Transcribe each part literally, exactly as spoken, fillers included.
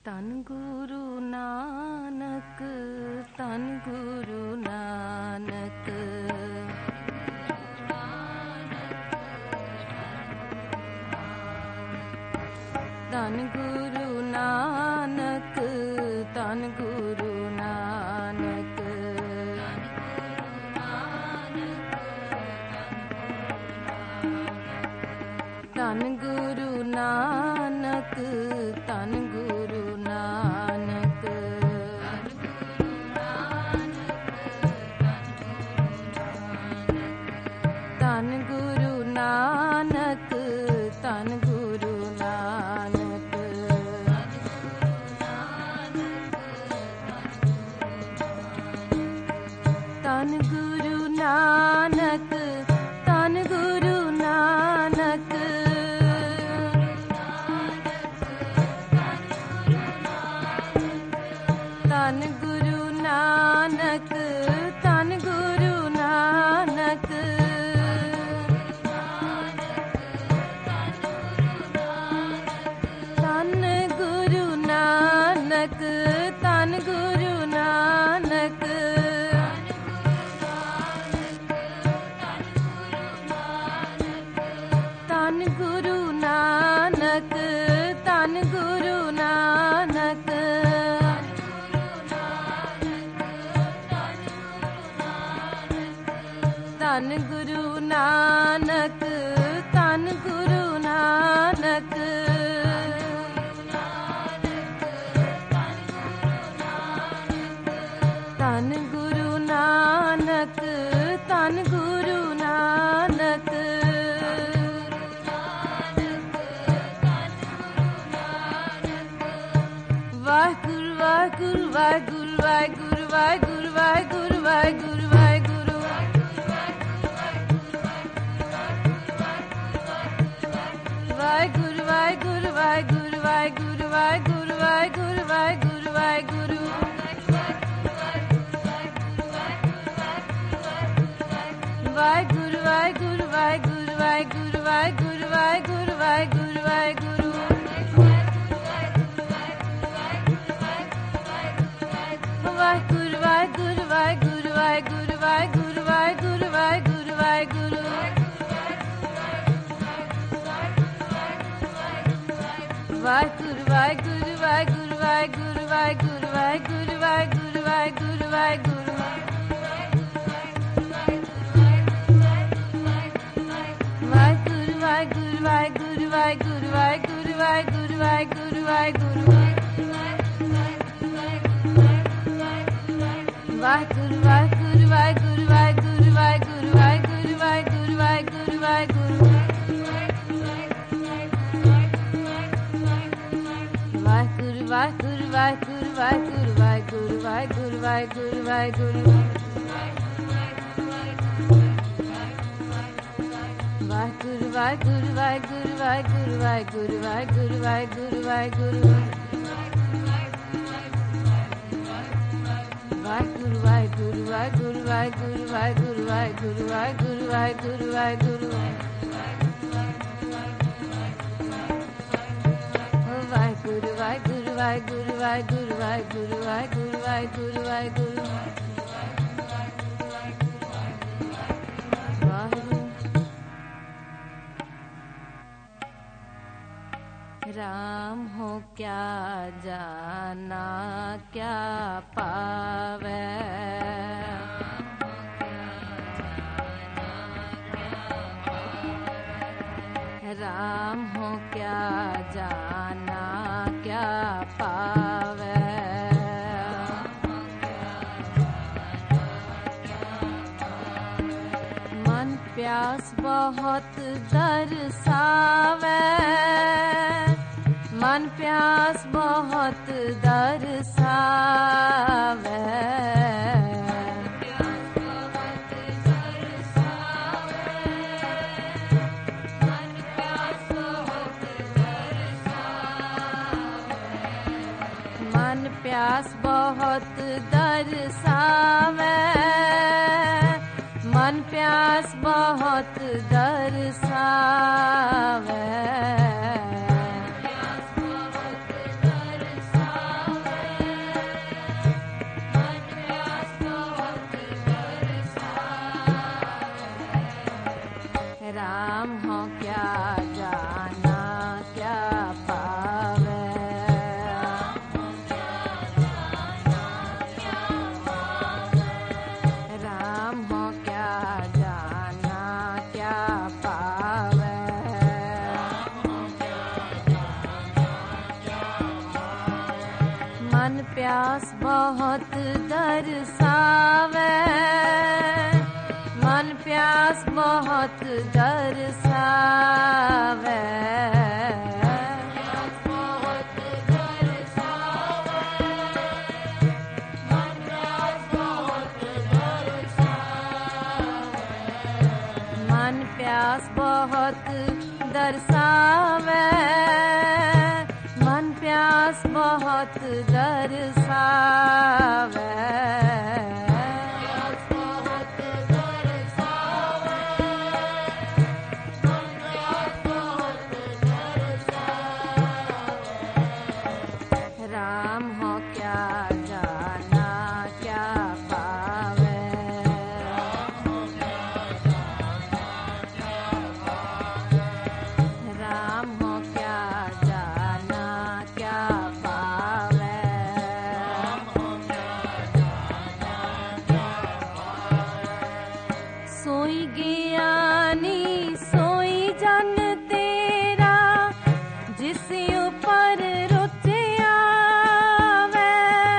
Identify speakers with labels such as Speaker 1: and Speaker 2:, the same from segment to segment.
Speaker 1: ਧੰਨ ਗੁਰੂ ਨਾਨਕ, ਧੰਨ ਗੁਰੂ ਨਾਨਕ। ਧੰਨ ਗੁਰੂ ਨਾਨਕ, ਧੰਨ ਗੁਰੂ ਨਾਨਕ। ਧੰਨ ਗੁਰੂ ਨਾਨਕ, ਧੰਨ ਗੁਰੂ ਨਾਨਕ। ਧੰਨ ਗੁਰੂ ਨਾਨਕ, ਧੰਨ ਗੁਰੂ ਨਾਨਕ। ਧੰਨ ਗੁਰੂ ਨਾਨਕ, ਧੰਨ ਗੁਰੂ ਨਾਨਕ। ਧੰਨ ਗੁਰੂ ਨਾਨਕ, ਧੰਨ ਗੁਰੂ ਨਾਨਕ। ਧੰਨ ਗੁਰੂ ਨਾਨਕ, ਧੰਨ ਗੁਰੂ ਨਾਨਕ। ਧੰਨ ਗੁਰੂ ਨਾਨਕ, ਧੰਨ ਗੁਰੂ ਨਾਨਕ। ਧੰਨ ਗੁਰੂ ਨਾਨਕ, ਧੰਨ ਗੁਰੂ ਨਾਨਕ। ਧੰਨ ਗੁਰੂ ਨਾਨਕ, ਧੰਨ ਗੁਰੂ ਨਾਨਕ। ਵਾਹਿਗੁਰੂ ਵਾਹਿਗੁਰੂ ਵਾਹਿਗੁਰੂ ਵਾਹਿਗੁਰੂ ਵਾਹਿਗੁਰੂ ਵਾਹਿਗੁਰੂ ਵਾਹਿਗੁਰੂ ਵਾਹਿਗੁਰੂ। ਵਾਹਿਗੁਰੂ ਵਾਹਿਗੁਰੂ ਵਾਹਿਗੁਰੂ ਵਾਹਿਗੁਰੂ ਵਾਹਿਗੁਰੂ ਵਾਹਿਗੁਰੂ ਵਾਹਿਗੁਰੂ ਵਾਹਿਗੁਰੂ। ਵਾਹਿਗੁਰੂ ਵਾਹਿਗੁਰੂ ਵਾਹਿਗੁਰੂ ਵਾਹਿਗੁਰੂ ਵਾਹਿਗੁਰੂ ਵਾਹਿਗੁਰੂ ਵਾਹਿਗੁਰੂ ਵਾਹਿਗੁਰੂ। ਵਾਹਿਗੁਰੂ ਵਾਹਿਗੁਰੂ ਵਾਹਿਗੁਰੂ ਵਾਹਿਗੁਰੂ ਵਾਹਿਗੁਰੂ ਵਾਹਿਗੁਰੂ ਵਾਹਿਗੁਰੂ ਵਾਹਿਗੁਰੂ। ਵਾਹਿਗੁਰੂ ਵਾਹਿਗੁਰੂ ਵਾਹਿਗੁਰੂ ਵਾਹਿਗੁਰੂ ਵਾਹਿਗੁਰੂ ਵਾਹਿਗੁਰੂ ਵਾਹਿਗੁਰੂ ਵਾਹਿਗੁਰੂ ਵਾਹਿਗੁਰੂ। ਵਾਹਿਗੁਰੂ ਵਾਹਿਗੁਰੂ ਵਾਹਿਗੁਰੂ ਵਾਹਿਗੁਰੂ ਵਾਹਿਗੁਰੂ ਵਾਹਿਗੁਰੂ ਵਾਹਿਗੁਰੂ ਵਾਹਿਗੁਰੂ। ਵਾਹਿਗੁਰੂ ਵਾਹਿਗੁਰੂ ਵਾਹਿਗੁਰੂ ਵਾਹਿਗੁਰੂ ਵਾਹਿਗੁਰੂ ਵਾਹਿਗੁਰੂ ਵਾਹਿਗੁਰੂ ਵਾਹਿਗੁਰੂ ਵਾਹਿਗੁਰੂ। ਵਾਹਿਗੁਰੂ ਵਾਹਿਗੁਰੂ ਵਾਹਿਗੁਰੂ ਵਾਹਿਗੁਰੂ ਵਾਹਿਗੁਰੂ ਵਾਹਿਗੁਰੂ ਵਾਹਿਗੁਰੂ ਵਾਹਿਗੁਰੂ। ਵਾਹਿਗੁਰੂ ਵਾਹਿਗੁਰੂ ਵਾਹਿਗੁਰੂ ਵਾਹਿਗੁਰੂ ਵਾਹਿਗੁਰੂ ਵਾਹਿਗੁਰੂ ਵਾਹਿਗੁਰੂ ਵਾਹਿਗੁਰੂ। ਵਾਹਿਗੁਰੂ ਵਾਹਿਗੁਰੂ ਵਾਹਿਗੁਰੂ ਵਾਹਿਗੁਰੂ ਵਾਹਿਗੁਰੂ ਵਾਹਿਗੁਰੂ ਵਾਹਿਗੁਰੂ ਵਾਹਿਗੁਰੂ ਵਾਹਿਗੁਰੂ। ਵਾਹਿਗੁਰੂ ਵਾਹਿਗੁਰੂ ਵਾਹਿਗੁਰੂ ਵਾਹਿਗੁਰੂ ਵਾਹਿਗੁਰੂ ਵਾਹਿਗੁਰੂ ਵਾਹਿਗੁਰੂ ਵਾਹਿਗੁਰੂ। राम हो क्या जाना क्या पावे। राम हो क्या जाना क्या पावे। मन प्यास बहुत दरसावे। मन प्यास बहुत दरसावे। मन प्यास बहुत दरसावे। मन प्यास बहुत दरसावे। मन प्यास बहुत दरसावे, मन प्यास बहुत दरसावे, मन प्यास बहुत दरसावे, मन प्यास बहुत दरसावे, राम हो क्या जाना क्या पावे, राम हो क्या जाना क्या पावे, सोई ज्ञानी सोई जन तेरा, जिस ऊपर रुच आवे,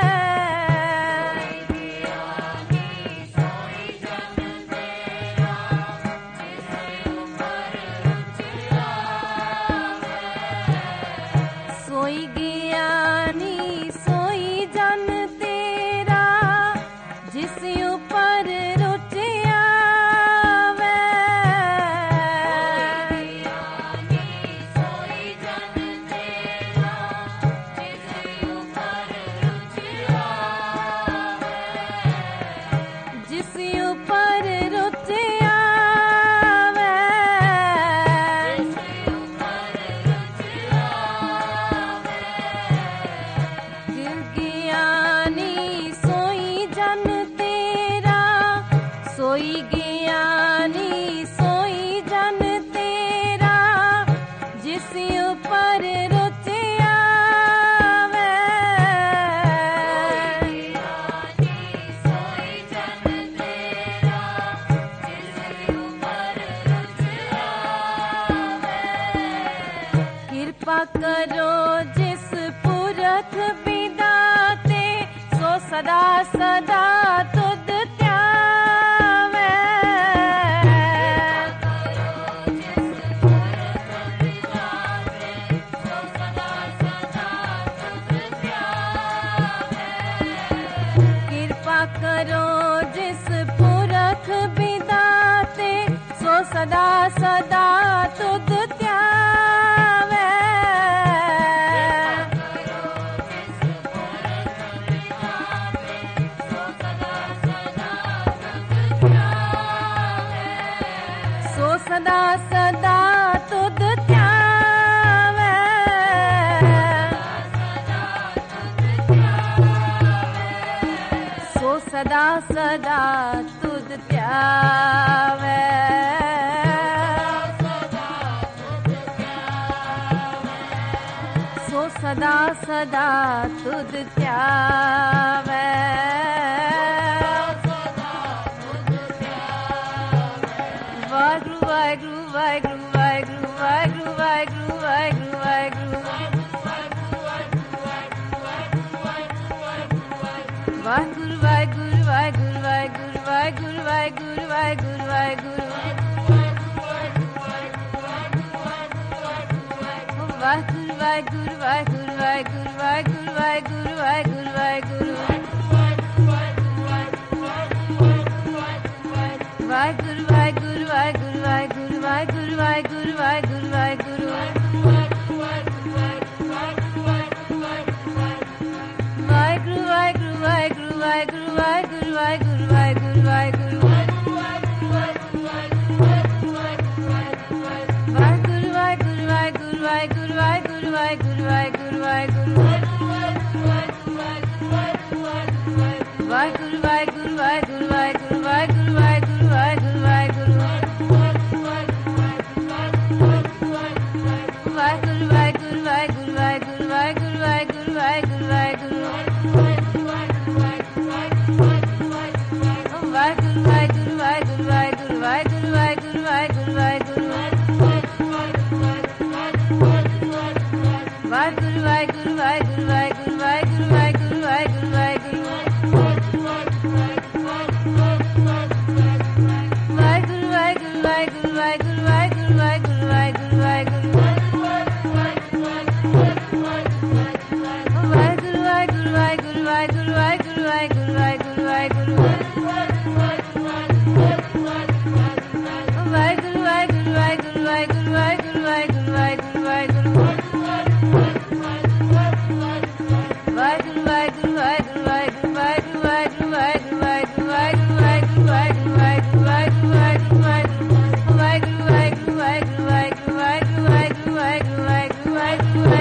Speaker 1: सोई ज्ञानी सोई जन तेरा, जिस ऊपर रुच आवे, जिस ऊपर रुच आवे, जिस ज्ञानी सोई जन तेरा, सोई ज्ञानी सोई जन तेरा, जिस ऊपर रुच आवे, कृपा करो जिस पुरख विदाते, सो सदा सदा तुद त्यावे, कृपा करो जिस पुरख विदाते, सो सदा सदा तुद त्यावे, सो सदा सदा तुद त्यावे, सो सदा सदा तुद त्यावे, सो सदा सदा तुद त्यावे, वाहिगुरु वाहिगुरु वाहिगुरु वाहिगुरु वाहिगुरु वाहिगुरु वाहिगुरु वाहिगुरु, वाहिगुरु वाहिगुरु वाहिगुरु वाहिगुरु वाहिगुरु वाहिगुरु वाहिगुरु वाहिगुरु, वाहिगुरु वाहिगुरु वाहिगुरु वाहिगुरु वाहिगुरु वाहिगुरु वाहिगुरु वाहिगुरु, वाहिगुरु वाहिगुरु वाहिगुरु वाहिगुरु वाहिगुरु वाहिगुरु वाहिगुरु वाहिगुरु, वाहिगुरु वाहिगुरु वाहिगुरु वाहिगुरु वाहिगुरु वाहिगुरु वाहिगुरु वाहिगुरु, वाहिगुरु वाहिगुरु वाहिगुरु वाहिगुरु वाहिगुरु वाहिगुरु वाहिगुरु वाहिगुरु, वाहिगुरु वाहिगुरु वाहिगुरु वाहिगुरु वाहिगुरु वाहिगुरु वाहिगुरु वाहिगुरु, वाहिगुरु वाहिगुरु वाहिगुरु वाहिगुरु वाहिगुरु वाहिगुरु वाहिगुरु वाहिगुरु, वाहिगुरु वाहिगुरु वाहिगुरु वाहिगुरु वाहिगुरु वाहिगुरु वाहिगुरु वाहिगुरु, वाहिगुरु वाहिगुरु वाहिगुरु वाहिगुरु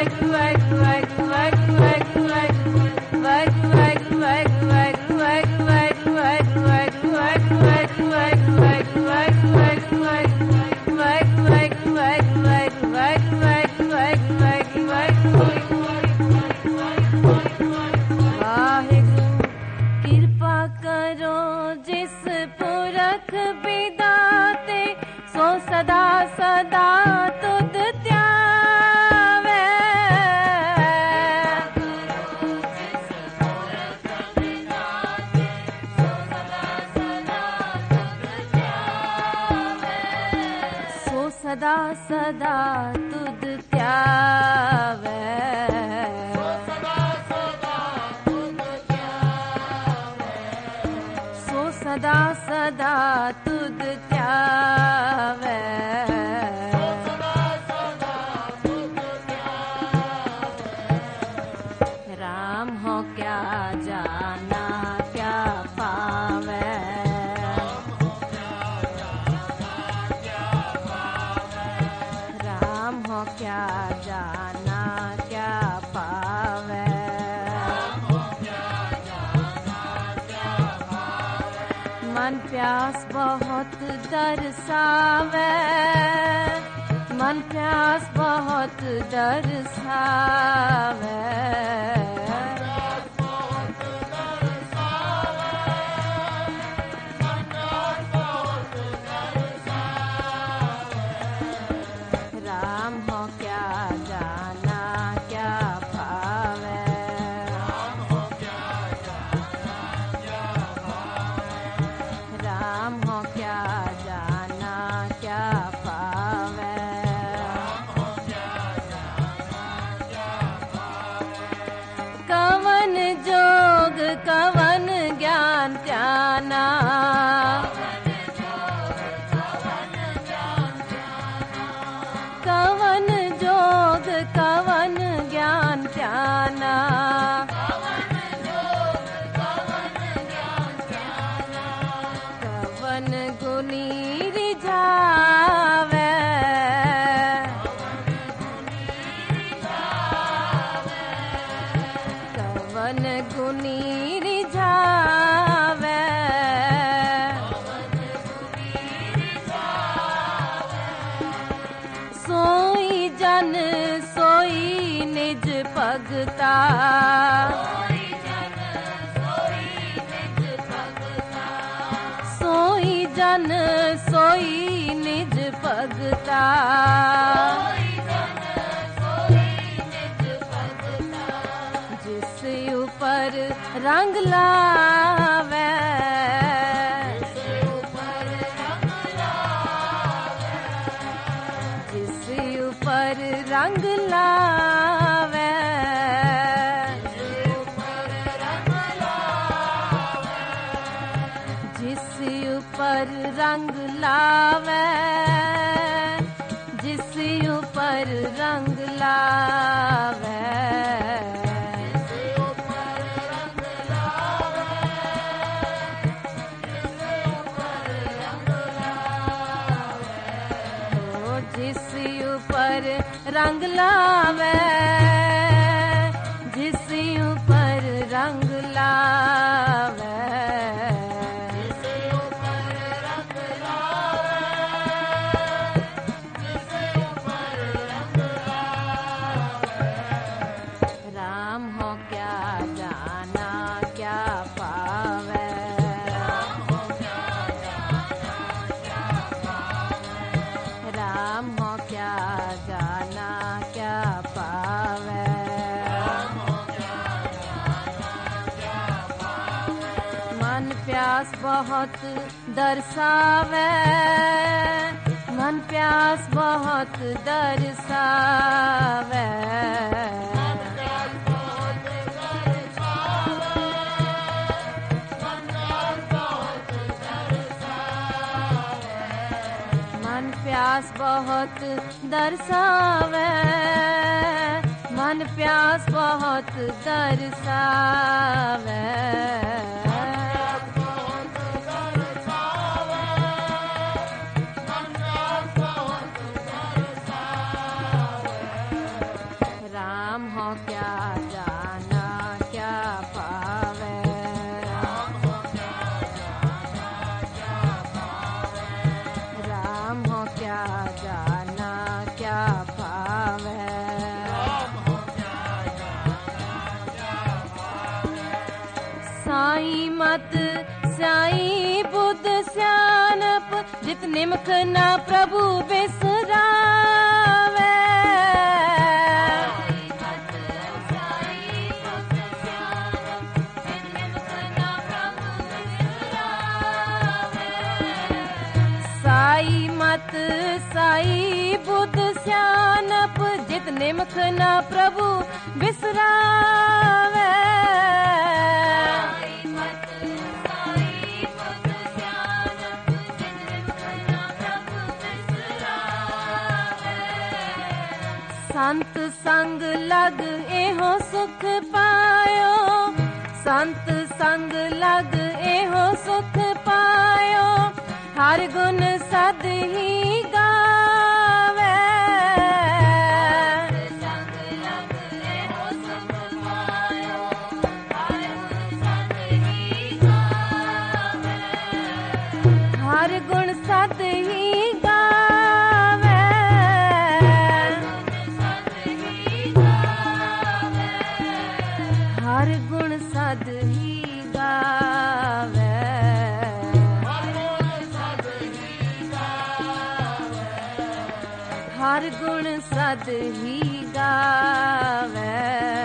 Speaker 1: सदा सदा तुद त्यावे सो सदा सदा तुद त्यावे राम हो क्या जाना क्या पावे क्या जाना क्या पावे मन प्यास बहुत दरसावे मन प्यास बहुत दरसावे कवन ज्ञान त्याना कवन जोग कवन ज्ञान त्याना कवन गुनी रिझावे कवन गुनी सोई जन सोई निज भगता सोई जन सोई निज भगता जिस ऊपर रंग लावे पर रंग लावे जिस ऊपर रंग लावे जिस ऊपर रंग लावे जिस ऊपर रंग लावे जिस ऊपर रंग लावे राम हो क्या जाना क्या पावे राम हो क्या जाना क्या पावे मन प्यास बहुत दरसावे मन प्यास बहुत दरसावे प्यास बहुत दरसावे मन प्यास बहुत दरसावे राम हो क्या जाना क्या पावे,
Speaker 2: राम हो क्या जाना क्या पावे,
Speaker 1: राम हो क्या जाना क्या पावे,
Speaker 2: राम हो क्या जाना क्या पावे,
Speaker 1: साईं मत साईं बुद्ध स्यानप जित निमख ना प्रभु बिसरावे, साई मत साई बुद्ध स्यानप जित निमख ना प्रभु बिसरावे, संत संग लग एहो सुख पायो, संत संग लग एहो सुख पायो, हर गुण सद ही गावे, संग लग एहो सुख पायो, हर गुण सद ही गावे, हर गुण सद ही गावे, हर गुण सद ही गावे, हर गुण सद ही गावे,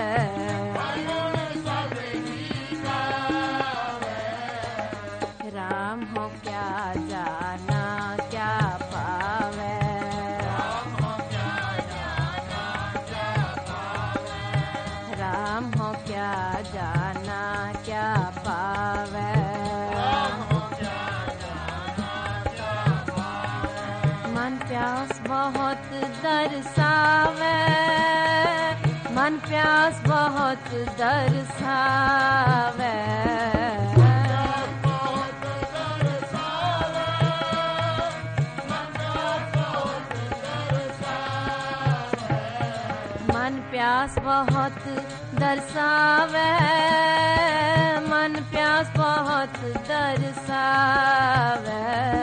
Speaker 1: राम हो क्या जाना क्या पावे,
Speaker 2: राम हो क्या जाना क्या पावे,
Speaker 1: राम हो क्या जाना क्या पावे,
Speaker 2: राम हो क्या जाना क्या पावे,
Speaker 1: मन प्यास बहुत दरसावे, मन प्यास बहुत दरसावे,
Speaker 2: बहुत दरसावे, मन प्यास बहुत दरसावे,
Speaker 1: मन प्यास बहुत दरसावे, मन प्यास बहुत दरसावे,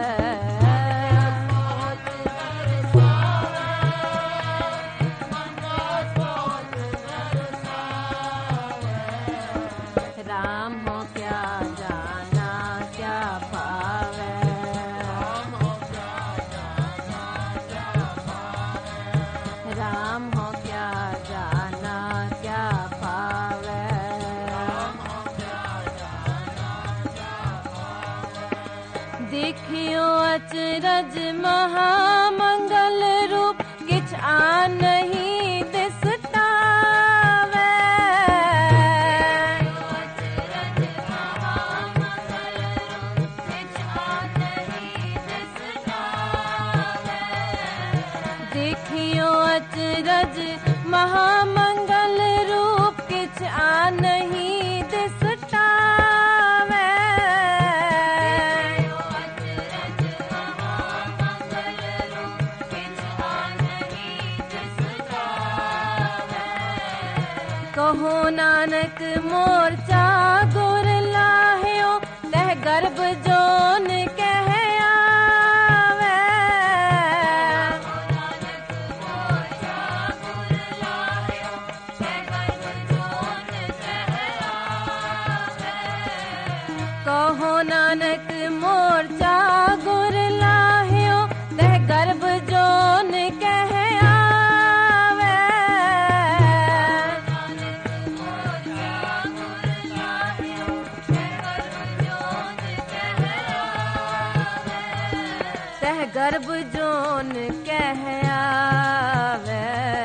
Speaker 2: बहुत दरसावे, मन प्यास बहुत दरसावे,
Speaker 1: राम हो क्या जाना क्या पावे,
Speaker 2: राम हो क्या जाना क्या पावे,
Speaker 1: राम हो क्या जाना क्या पावे,
Speaker 2: राम हो क्या जाना क्या पावे,
Speaker 1: देखियो अचरज महामंगल रूप किछ आन नहीं दिसटावे, अचरज महामंगल रूप किछ आन नहीं दिसटावे, देखियो अचरज महामंगल रूप किछ आन नहीं दिसटावे, कहो नानक मोर्चा गुर लाहियो तह गर्भ जोन कह आवे, कहो नानक मोर्चा गुर लाहियो तह गर्भ जोन कह आवे, तह गर्भ जोन कह आवे,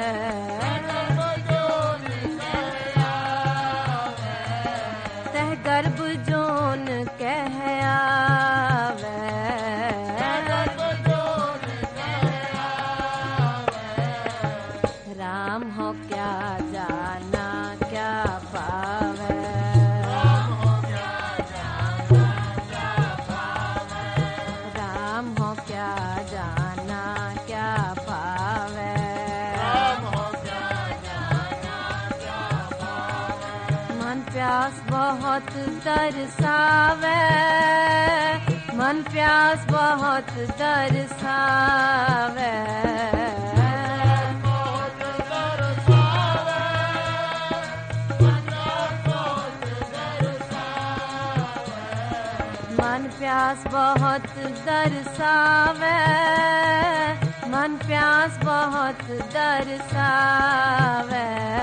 Speaker 1: तह गर्भ जोन कह आवे, राम हो क्या जाना क्या पावे,
Speaker 2: राम हो क्या जाना क्या पावे,
Speaker 1: राम हो क्या जाना प्यास बहुत तरसावे, मन प्यास बहुत तरसावे, मन प्यास बहुत तरसावे, मन प्यास बहुत तरसावे,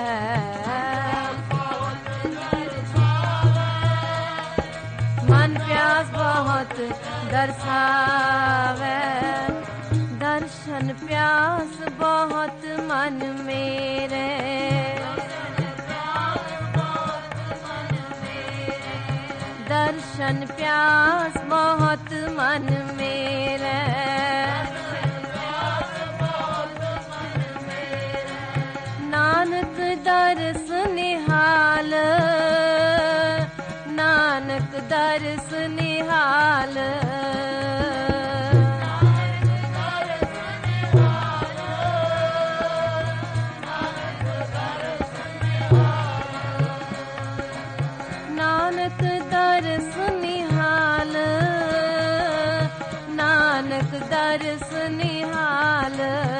Speaker 1: मन प्यास बहुत दरसावे, दर्शन प्यास बहुत मन मेरे, दर्शन प्यास बहुत मन मेरे, नानक दर्श निहाल, नानक दर्श निहाल, नानक दर्श निहाल, नानक दर्श निहाल,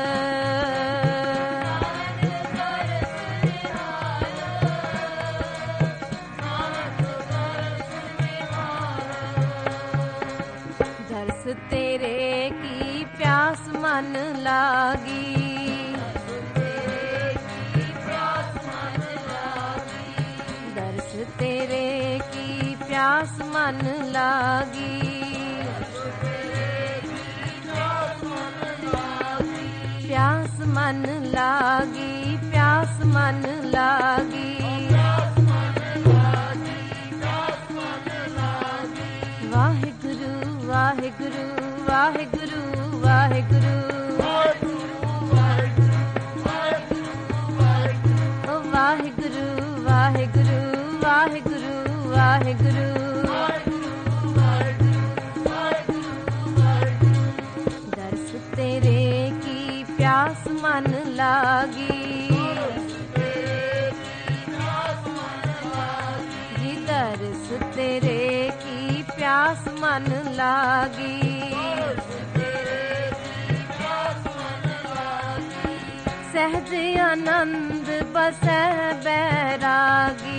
Speaker 1: दर्श तेरे की प्यास मन लागी, दर्श तेरे की प्यास मन लागी, प्यास मन लागी, प्यास मन लागी, वाहिगुरु वाहिगुरु वाहिगुरु वाहिगुरु, वाहिगुरु वाहिगुरु वाहिगुरु वाहिगुरु, दर्श तेरे की प्यास मन लागी, जी दर्श तेरे की प्यास मन लागी, सहज आनंद बसै बैरागी,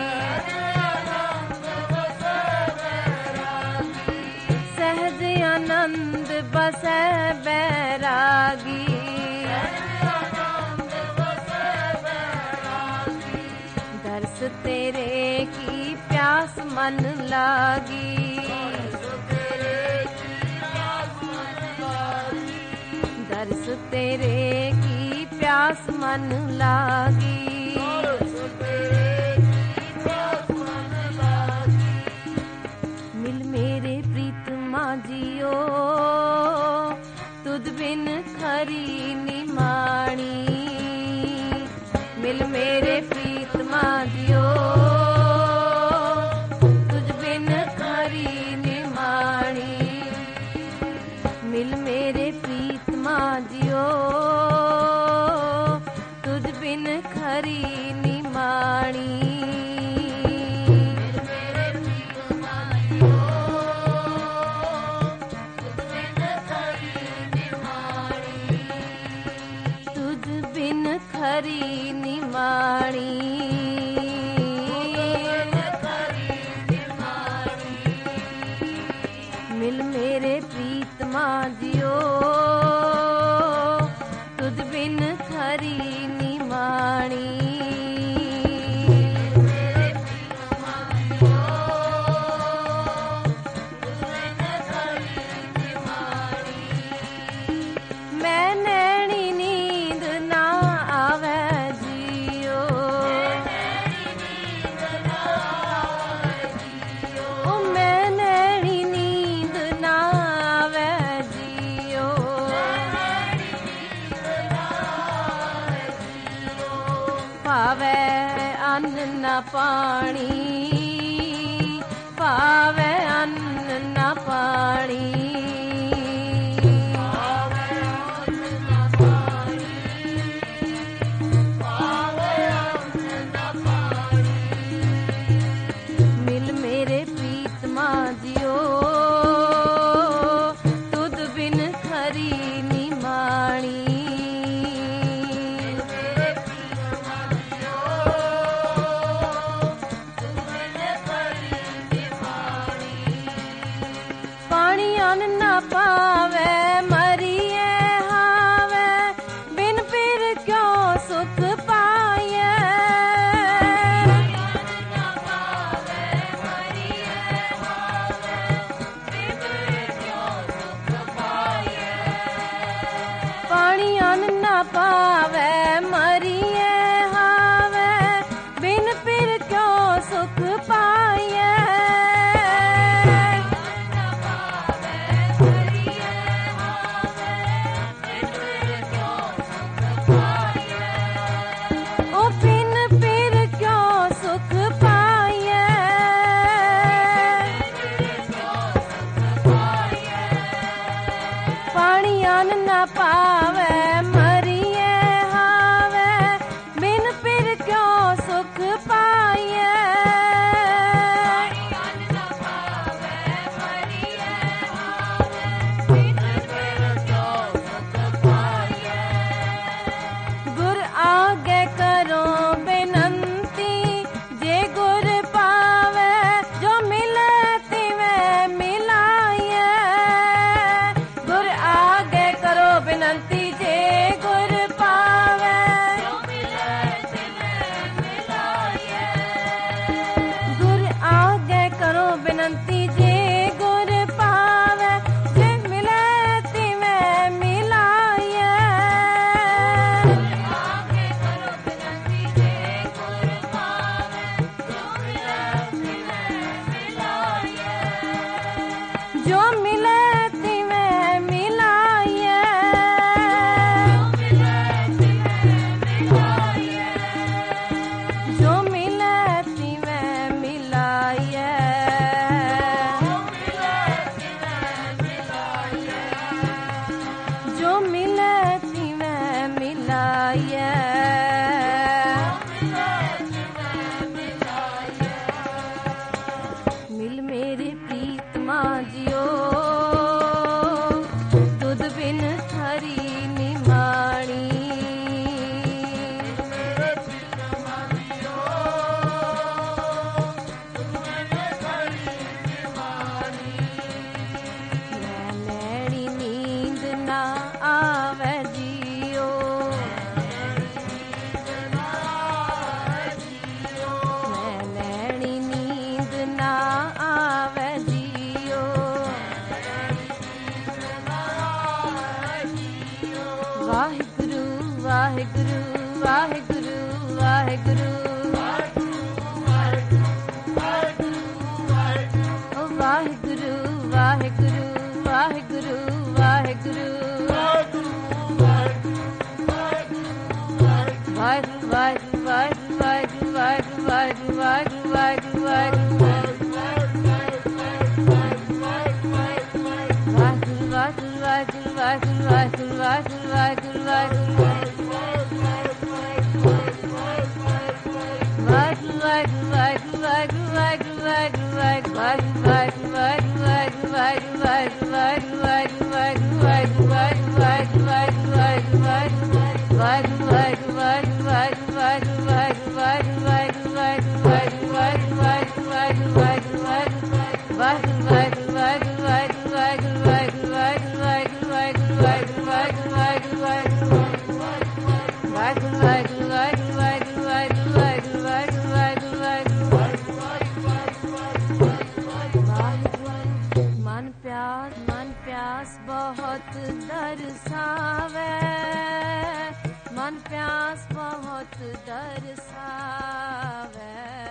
Speaker 1: सहज आनंद बसै बैरागी, दर्श तेरे की प्यास मन लागी, दर्श तेरे की प्यास मन लागी, मिल मेरे प्रीतमा जियो, तुद बिन खरी निमाणी, मिल मेरे प्रीतमा जियो, तुझ बिन खरी निमाणी, मिल मेरे प्रीतमा जियो, तुझ बिन खरी निमाणी, तुझ बिन खरी निमाणी, मिल मेरे प्रीतमा जियो, तुझ बिन खरी निमाणी, मैं नैनी नींद ना आवे जियो, ओ मैं नैनी नींद ना आवे जियो, पावे अन्न न पानी, पावे अन्न न पानी, पावे मरिए हावे बिन फिर क्यों सुख पाए पानी अन न पावे मरिए हावे बिन फिर क्यों सुख पाए ओ बिन फिर क्यों सुख पाए पानी अन न पावे मरिए हावे बिन फिर क्यों सुख पाए गुर आगे करो बेनंती जे गुर पावे जो मिले तिवे मिलाए गुर आगे करो बेनंती जे गुर पावे गुर आगे करो बेनंती जे गुर पावे जे मिले तिवे मिलाए जो मिले तिवे मिलाए जो मिले तिवे मिलाए जो मिले तिवे मिलाए मिल मेरे प्रीतमा जियो तुद बिन हरी निमाणी मैं नैनी नींद ना आवे जियो मैं नैनी नींद ना आवे जियो वाहिगुरु वाहिगुरु वाहिगुरु वाहिगुरु ओ वाहिगुरु वाहिगुरु वाहिगुरु वाहिगुरु वाहिगुरु वाहिगुरु वाहिगुरु वाहिगुरु वाहिगुरु वाहिगुरु वाहिगुरु वाहिगुरु मन प्यास मन प्यास बहुत दरसावे मन प्यास बहुत दरसावे